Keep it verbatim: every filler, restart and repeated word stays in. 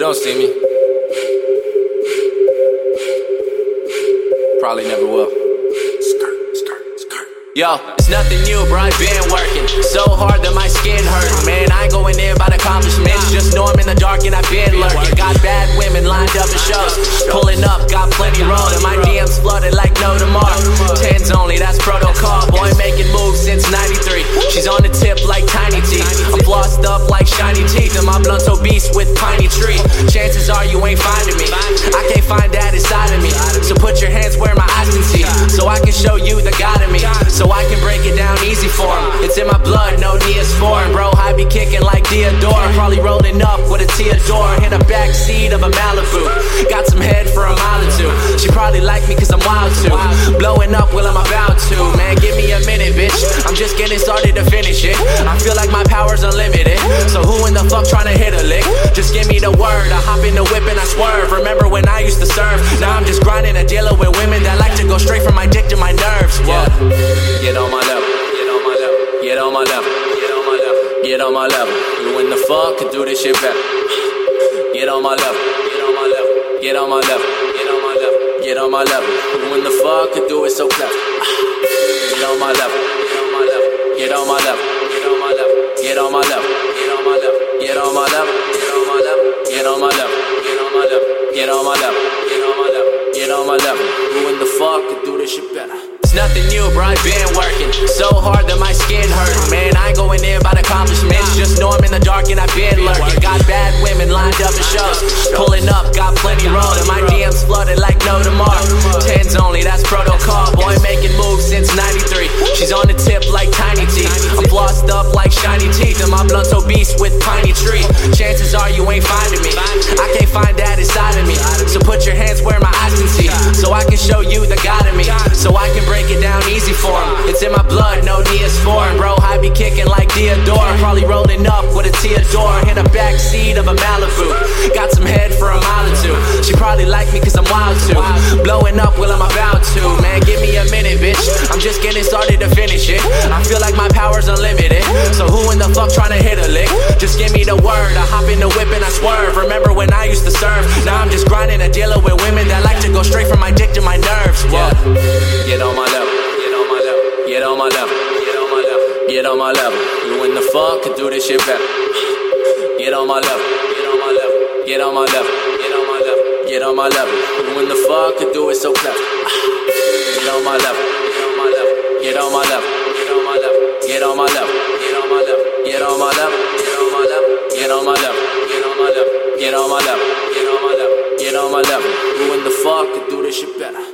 don't see me. Probably never will. Yo, it's nothing new, bro, I've been working so hard that my skin hurting. Man, I ain't going in about accomplishments, just know I'm in the dark and I've been lurking. Got bad women lined up in shows, pulling up, got plenty rolled, and my D Ms flooded like no tomorrow. Tens only, that's protocol, boy making moves since ninety-three. She's on the tip like Tiny T, I'm flossed up like shiny teeth, and my blunt's obese with piney tree. Chances are you ain't finding me, I can't find that inside of me. So put your hands where my eyes can see, so I can show you the God in me, so I can break it down easy for him. It's in my blood, no Neosporin, bro, I be kicking like Theodore. Probably rolling up with a Theodore in the backseat of a Malibu. Got some head for a mile or two. She probably like me cause I'm wild too. Blowing up, well I'm about to. Man, give me a minute, bitch, I'm just getting started to finish it. I feel like my power's unlimited, so who in the fuck tryna hit a lick? Just give me the word, I hop in the whip and I swerve. Remember when I used to serve? Now I'm just grinding and dealing with women that like to go straight from my dick to my nerves. Whoa. Get on my level, get on my level, get on my level, get on my level, get on my level. You in the fuck could do this shit better. Get on my level, get on my level, get on my level, get on my level, get on my level. Who in the fuck could do it so clever? Get on my level, get on my level, get on my level, get on my level, get on my level, get on my level, get on my level, get on my level, get on my level, get on my level, get on my level, get on my level, get on my level. Who in the fuck could do this shit better? It's nothing new, bro, I've been working so hard that my skin hurting. Man, I ain't going in about accomplishments, just know I'm in the dark and I've been lurking. Got bad women lined up in shows, pulling up, got plenty rolled, and my D Ms flooded like no tomorrow. Tens only, that's protocol, boy making moves since ninety-three. She's on the tip like Tiny T, I'm flossed up like shiny teeth, and my blunt's obese with piney tree. Chances are you ain't finding me, I can't find that inside of me. So put your hands where my eyes can see, so I can show you the God in me, so I can break it down easy for him. It's in my blood, no Neosporin, bro, I be kicking like Theodore. Probably rolling up with a Theodore in the backseat of a Malibu. Got some head for a mile or two. She probably like me cause I'm wild too. Blowing up, well I'm about to. Man, give me a minute, bitch, I'm just getting started to finish it. I feel like my power's unlimited, so who in the fuck tryna hit a lick? Just give me the word, I hop in the whip and I swerve. Remember when I used to serve? Now I'm just grinding and dealing with women that like to go straight from my dick to my nerves. Whoa. Get on my level, get on my level, get on my level, get on my level, get on my level. You in the fuck could do this shit better. Get on my level, get on my level, get on my level, get on my level, get on my level. Who in the fuck could do it so clever? Get on my level, get on my level, get on my level, get on my level, get on my level, get on my level, get on my level, get on my level, get on my level, get on my level, get on my level, get on my level, get on my level. Who in the fuck could do this shit better?